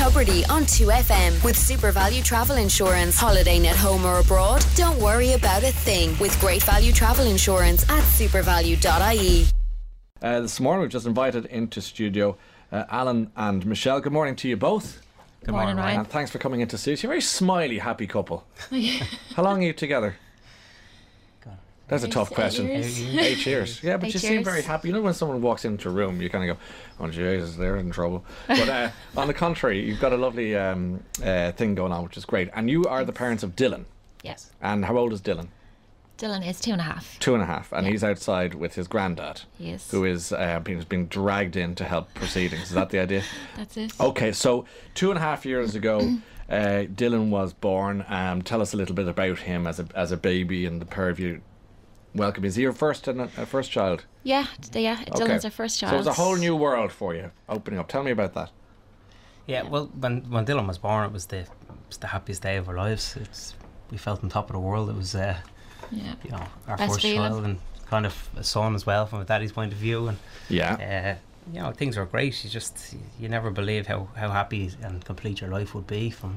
Tubridy on 2FM with Super Value Travel Insurance. Holidaying at home or abroad? Don't worry about a thing with Great Value Travel Insurance at supervalue.ie. This morning we've just invited into studio Alan and Michelle. Good morning to you both. Good morning, Ryan. And thanks for coming into studio. You're a very smiley, happy couple. How long are you together? That's a tough question. 8 years. Yeah, but you seem very happy. You know when someone walks into a room, you kind of go, oh Jesus, they're in trouble. But on the contrary, you've got a lovely thing going on, which is great. And you are the parents of Dylan. Yes. And how old is Dylan? Dylan is 2.5. 2.5, and he's outside with his granddad. Yes. Who is being dragged in to help proceedings. Is that the idea? That's it. Okay, so 2.5 years ago, Dylan was born. Tell us a little bit about him as a baby and the pair of you. Welcome. Is he your first child? Yeah. Dylan's our first child. So it was a whole new world for you opening up. Tell me about that. Yeah, well, when Dylan was born, it was the happiest day of our lives. We felt on top of the world. It was our Best first feeling. child and kind of a son as well from a daddy's point of view. And things were great. You never believe how happy and complete your life would be from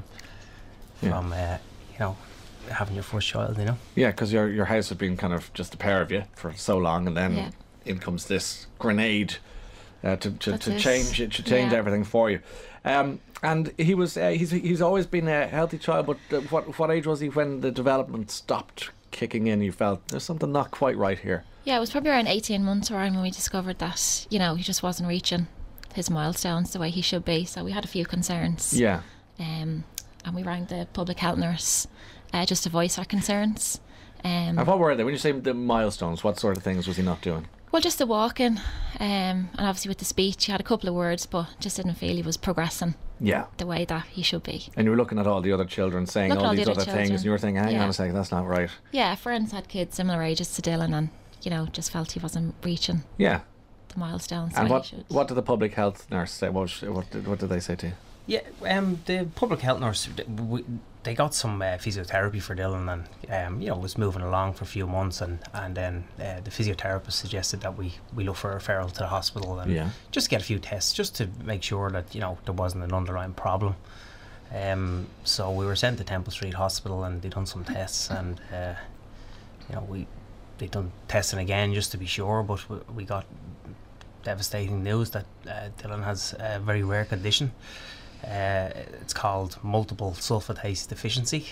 having your first child, you know. Yeah, because your house had been kind of just a pair of you for so long, and then in comes this grenade to change everything for you. And he was he's always been a healthy child, but what age was he when the development stopped kicking in? You felt there's something not quite right here. Yeah, it was probably around 18 months around when we discovered that, he just wasn't reaching his milestones the way he should be. So we had a few concerns. Yeah. And we rang the public health nurse just to voice our concerns. And what were they? When you say the milestones, what sort of things was he not doing? Well, just the walking, and obviously with the speech, he had a couple of words, but just didn't feel he was progressing the way that he should be. And you were looking at all the other children saying all these other things, and you were thinking, hang on a second, that's not right. Yeah, friends had kids similar ages to Dylan, and just felt he wasn't reaching the milestones. And what did the public health nurse say? What did they say to you? Yeah, the public health nurse, they got some physiotherapy for Dylan, and was moving along for a few months, and then the physiotherapist suggested that we look for a referral to the hospital and just get a few tests just to make sure that there wasn't an underlying problem. So we were sent to Temple Street Hospital, and they done some tests, and they done testing again just to be sure, but we got devastating news that Dylan has a very rare condition. It's called multiple sulfatase deficiency.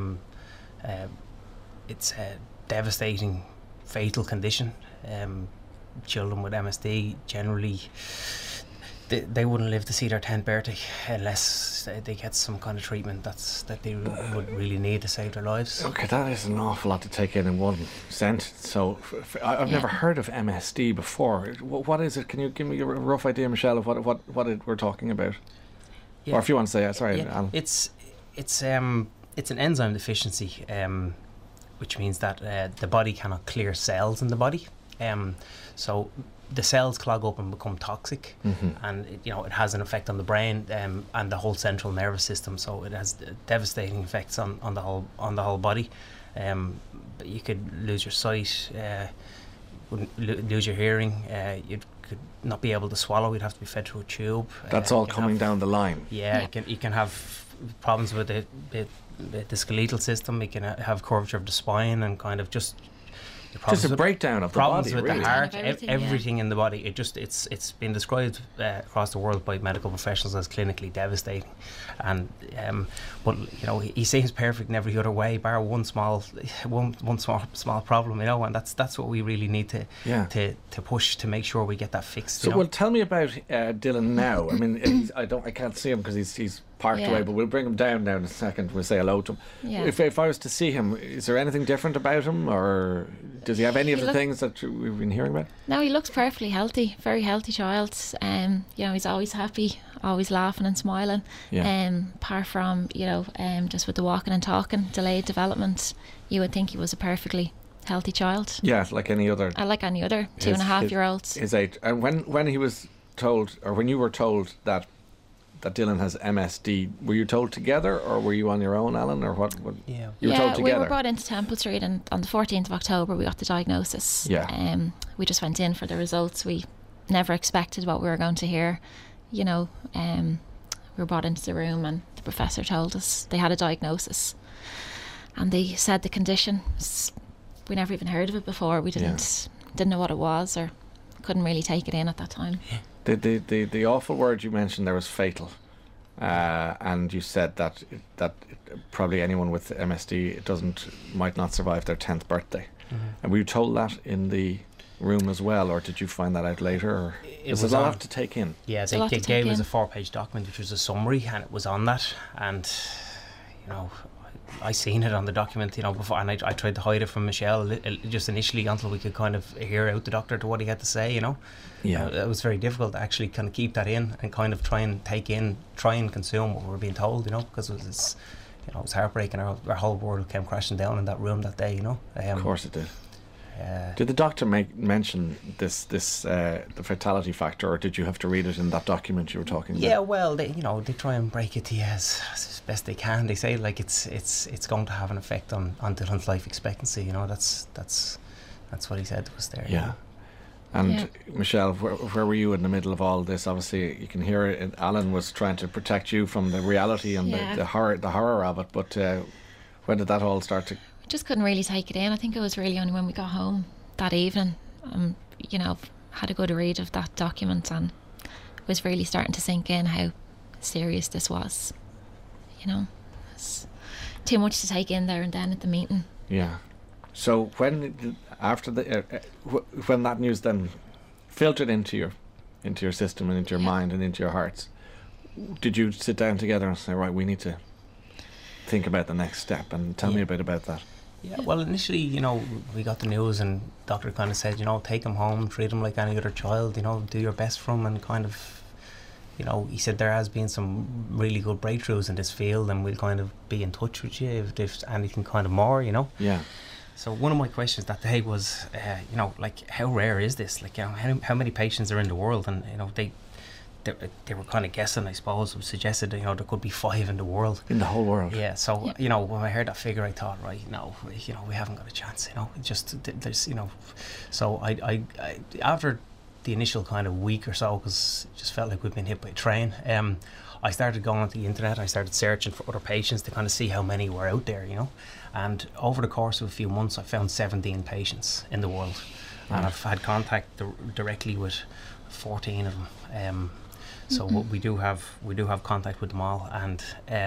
It's a devastating, fatal condition. Children with MSD generally they wouldn't live to see their 10th birthday unless they get some kind of treatment that they would really need to save their lives. Okay, that is an awful lot to take in one sentence. So I've never heard of MSD before. What is it? Can you give me a rough idea, Michelle, of what we're talking about? Yeah. Or if you want to say it, sorry, Alan. It's an enzyme deficiency, which means that the body cannot clear cells in the body. So the cells clog up and become toxic, and it has an effect on the brain and the whole central nervous system. So it has devastating effects on the whole body. You could lose your sight, lose your hearing. You could not be able to swallow. You'd have to be fed through a tube. That's all coming down the line. Yeah, you can have problems with the skeletal system. You can have curvature of the spine and kind of just a breakdown of the body. Problems with really. the heart, everything in the body. It's been described across the world by medical professionals as clinically devastating. And but he seems perfect in every other way, bar one small problem. And that's what we really need to push to make sure we get that fixed. So, well, tell me about Dylan now. I mean, I can't see him because he's parked away, but we'll bring him down now in a second. We'll say hello to him. Yeah. If I was to see him, is there anything different about him, or does he have any of the things that we've been hearing about? No, he looks perfectly healthy, very healthy child. He's always happy, always laughing and smiling. Apart from just with the walking and talking, delayed development, you would think he was a perfectly healthy child. Yeah, like any other. Like any other 2.5-year-olds. His age. And when he was told, or when you were told that Dylan has MSD, were you told together, or were you on your own, Alan, or what? You were told together. We were brought into Temple Street, and on the 14th of October we got the diagnosis. We just went in for the results. We never expected what we were going to hear. we were brought into the room, and the professor told us they had a diagnosis, and they said the condition, we never even heard of it before. We didn't know what it was, or couldn't really take it in at that time. The awful word you mentioned there was fatal, and you said that probably anyone with MSD might not survive their 10th birthday. And were you told that in the room as well, or did you find that out later? Or it was a lot to take in. Yeah, they gave us a 4-page document which was a summary, and it was on that, and I seen it on the document, before, and I tried to hide it from Michelle just initially until we could kind of hear out the doctor to what he had to say. It was very difficult to actually kind of keep that in and kind of try and consume what we were being told, because it was heartbreaking. Our whole world came crashing down in that room that day. Of course it did. Did the doctor mention this the fatality factor, or did you have to read it in that document you were talking about? Yeah, well, they try and break it to you as best they can. They say like it's going to have an effect on Dylan's life expectancy. That's what he said was there. Yeah. And Michelle, where were you in the middle of all this? Obviously, you can hear it. Alan was trying to protect you from the reality and the horror of it. But when did that all start to? Just couldn't really take it in. I think it was really only when we got home that evening, had a good read of that document, and it was really starting to sink in how serious this was. It's too much to take in there and then at the meeting. Yeah. So when that news then filtered into your system and into your mind and into your hearts, did you sit down together and say, right, we need to think about the next step, and tell me a bit about that? Yeah, well, initially, we got the news, and doctor kind of said, take him home, treat him like any other child, do your best for him, and kind of, he said there has been some really good breakthroughs in this field, and we'll kind of be in touch with you if there's anything kind of more, Yeah. So one of my questions that day was, like, how rare is this? Like, how many patients are in the world? And, they were kind of guessing, I suppose. It was suggested, there could be 5 in the world. In the whole world? Yeah, so, when I heard that figure, I thought, right, no, we haven't got a chance, there's, So I after the initial kind of week or so, because it just felt like we'd been hit by a train, I started going onto the internet. I started searching for other patients to kind of see how many were out there, And over the course of a few months, I found 17 patients in the world. Right. And I've had contact directly with 14 of them. So we do have contact with them all. And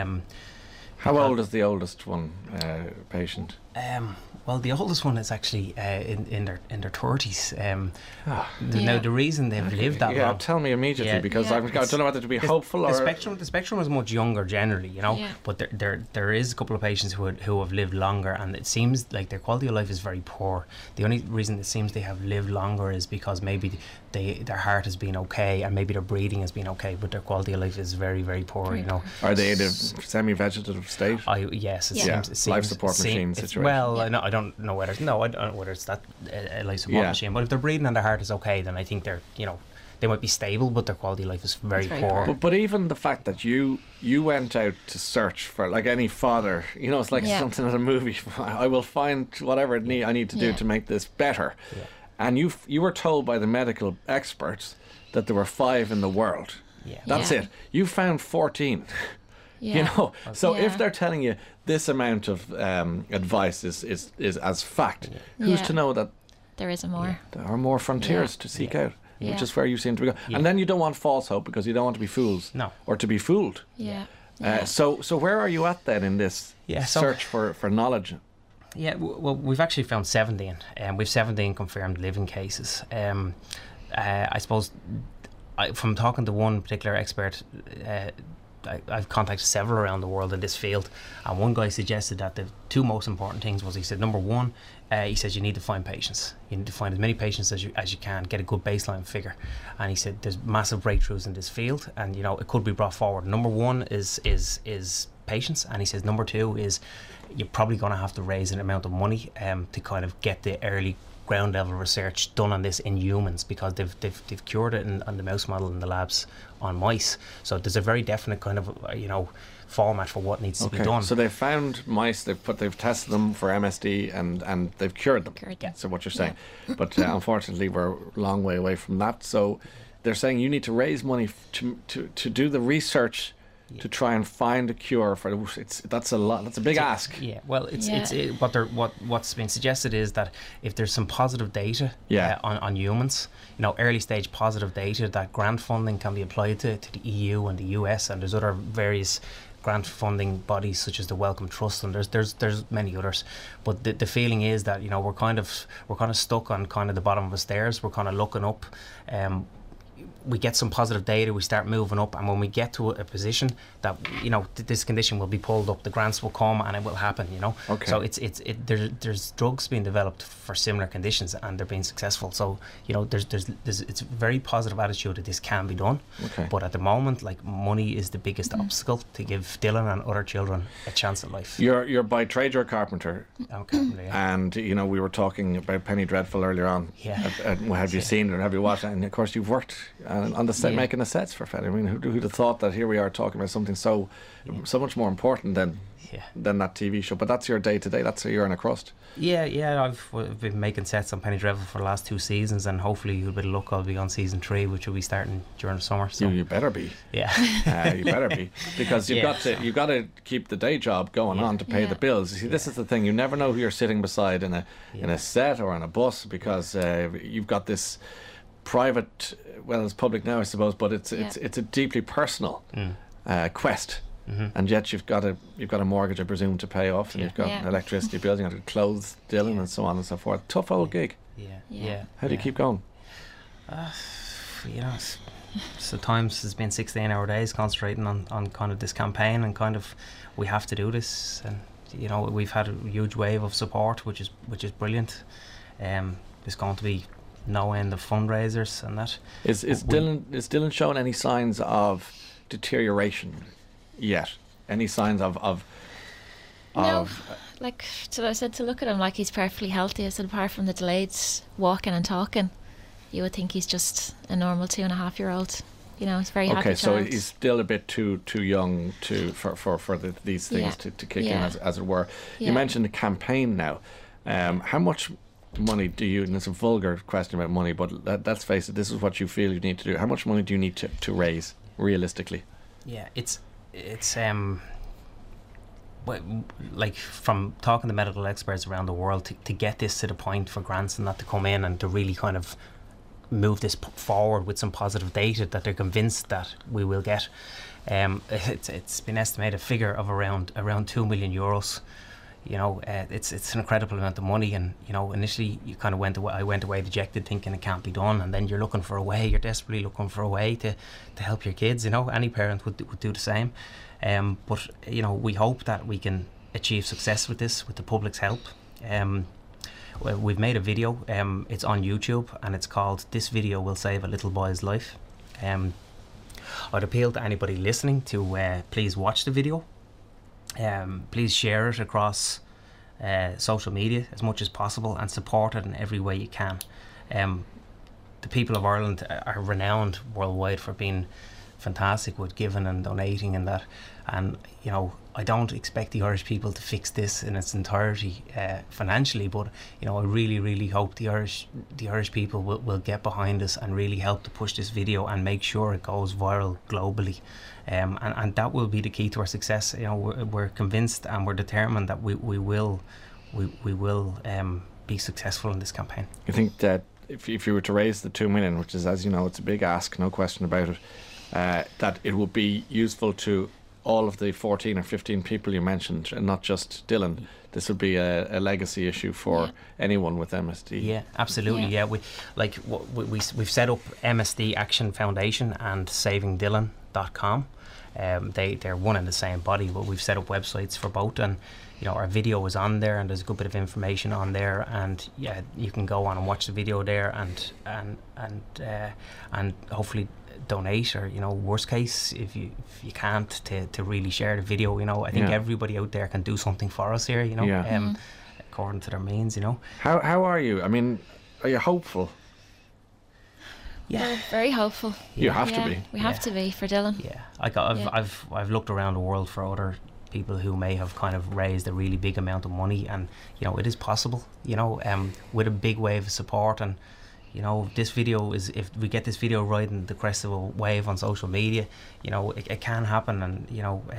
how old is the oldest one patient? Well, the oldest one is actually in their 30s. Now, the reason they've lived that long... Yeah, tell me immediately, because I don't know whether to be hopeful or... The spectrum is much younger generally, but there is a couple of patients who have lived longer, and it seems like their quality of life is very poor. The only reason it seems they have lived longer is because maybe their heart has been okay, and maybe their breathing has been okay, but their quality of life is very, very poor, Are they in a semi-vegetative state? Yes, it seems life support machine situation. Well, I don't know whether it's that life support machine, but if their breathing and their heart is okay, then I think they're they might be stable, but their quality of life is very poor. But even the fact that you went out to search for, like any father, it's like something in a movie. I will find whatever I need to do to make this better. Yeah. And you were told by the medical experts that there were 5 in the world. Yeah. That's it. You found 14. Yeah. So if they're telling you this amount of advice is as fact, who's to know that there is more? There are more frontiers to seek out, which is where you seem to be going. And then you don't want false hope, because you don't want to be fools, or to be fooled. So where are you at then in this search for knowledge? Yeah, well, we've actually found 17. We've 17 confirmed living cases. I suppose from talking to one particular expert, I've contacted several around the world in this field, and one guy suggested that the 2 most important things was, he said, number 1, he says you need to find patients. You need to find as many patients as you can, get a good baseline figure. And he said there's massive breakthroughs in this field, and it could be brought forward. Number 1 is patients, and he says number 2 is you're probably going to have to raise an amount of money to kind of get the early ground level research done on this in humans, because they've cured it on the mouse model in the labs on mice. So there's a very definite kind of format for what needs to be done. So they've found mice, they've tested them for MSD, and they've cured them. So what you're saying, but unfortunately we're a long way away from that. So they're saying you need to raise money to do the research to try and find a cure for it. That's a lot. That's a big ask. Yeah. Well, what's been suggested is that if there's some positive data on humans, early stage positive data, that grant funding can be applied to the EU and the US, and there's other various grant funding bodies such as the Wellcome Trust, and there's many others. But the feeling is that we're kind of stuck on kind of the bottom of the stairs. We're kind of looking up. We get some positive data, we start moving up, and when we get to a position that this condition will be pulled up, the grants will come and it will happen. Okay. So there's drugs being developed for similar conditions and they're being successful. So there's it's a very positive attitude that this can be done. Okay. But at the moment, like, money is the biggest obstacle to give Dylan and other children a chance at life. You're by trade, you're a carpenter. Okay. Yeah. And we were talking about Penny Dreadful earlier on. Yeah. Have you seen it or have you watched it? And of course you've worked on the set, making the sets for Fed. I mean, who'd have thought that here we are talking about something so much more important than that TV show? But that's your day to day. That's how you're in a crust. Yeah. I've been making sets on Penny Dreadful for the last 2 seasons, and hopefully with a bit of luck I'll be on season 3, which will be starting during the summer. So you better be. Yeah. You better be, because you've got to keep the day job going on to pay the bills. You see, this is the thing. You never know who you're sitting beside in a set or on a bus, because you've got this private, well, it's public now I suppose, but it's a deeply personal quest. Mm-hmm. And yet you've got a mortgage, I presume, to pay off, and you've got electricity bills, you've got to clothe Dylan and so on and so forth. Tough old gig. Yeah. How do you keep going? Sometimes it's been 16-hour days concentrating on kind of this campaign, and kind of we have to do this, and we've had a huge wave of support, which is brilliant. There's going to be no end of fundraisers and that. Is Dylan showing any signs of deterioration yet? Any signs of no, like, so I said to look at him like he's perfectly healthy. I said, apart from the delayed walking and talking, you would think he's just a normal 2.5-year-old. He's very happy. Okay, so he's still a bit too young for these things to kick in, as it were. You mentioned the campaign now. How much money do you, and it's a vulgar question about money, but let's face it, this is what you feel you need to do. How much money do you need to raise realistically? Yeah, it's like, from talking to medical experts around the world, to get this to the point for grants and that to come in and to really kind of move this forward with some positive data that they're convinced that we will get. It's been estimated figure of around €2 million. It's an incredible amount of money, and initially you kind of I went away dejected, thinking it can't be done, and then you're looking for a way. You're desperately looking for a way to help your kids. Any parent would do the same. But we hope that we can achieve success with this, with the public's help. We've made a video. It's on YouTube, and it's called "This Video Will Save a Little Boy's Life." I'd appeal to anybody listening to please watch the video. Please share it across social media as much as possible, and support it in every way you can. The people of Ireland are renowned worldwide for being fantastic with giving and donating and that, and I don't expect the Irish people to fix this in its entirety financially, but I really hope the Irish people will get behind us and really help to push this video and make sure it goes viral globally. And that will be the key to our success. We're convinced and we're determined that we will be successful in this campaign. You think that if you were to raise the 2 million, which is, as you know, it's a big ask, no question about it, that it would be useful to all of the 14 or 15 people you mentioned, and not just Dylan? This would be a legacy issue for anyone with MSD. Yeah, absolutely. Yeah, we've set up MSD Action Foundation and SavingDylan.com. They're one and the same body, but we've set up websites for both, and our video is on there, and there's a good bit of information on there, and you can go on and watch the video there, and hopefully donate, or worst case, if you can't, to really share the video. I think everybody out there can do something for us here, according to their means. How are you? I mean, are you hopeful? Yeah, we're very hopeful. You have to be. We have to be for Dylan. Yeah, I've looked around the world for other people who may have kind of raised a really big amount of money, and it is possible. With a big wave of support, and you know, this video is, if we get this video riding the crest of a wave on social media, you know, it can happen. And you know,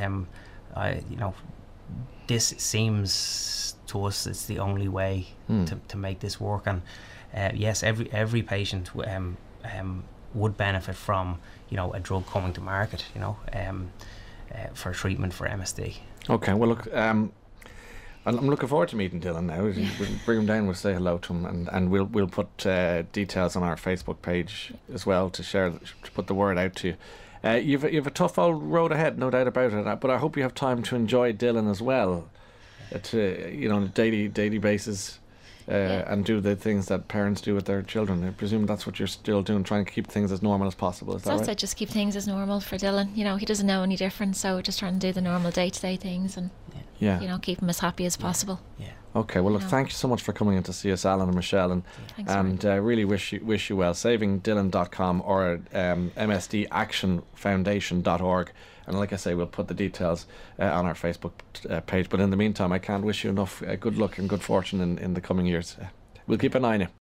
this seems to us it's the only way to make this work. And yes, every patient would benefit from, you know, a drug coming to market, you know, for treatment for MSD. Okay, well look, I'm looking forward to meeting Dylan now. We'll bring him down, we'll say hello to him, and we'll put details on our Facebook page as well to put the word out to you. You've a tough old road ahead, no doubt about it, but I hope you have time to enjoy Dylan as well, you know, on a daily basis, and do the things that parents do with their children. I presume that's what you're still doing, trying to keep things as normal as possible. Is that right? That's it, just keep things as normal for Dylan. You know, he doesn't know any different, so just trying to do the normal day-to-day things and you know, keep him as happy as possible. Yeah. Okay, well look, thank you so much for coming in to see us, Alan and Michelle, and really wish you well. SavingDylan.com or MSDActionFoundation.org, and like I say, we'll put the details on our Facebook page. But in the meantime, I can't wish you enough good luck and good fortune in the coming years. We'll keep an eye on you.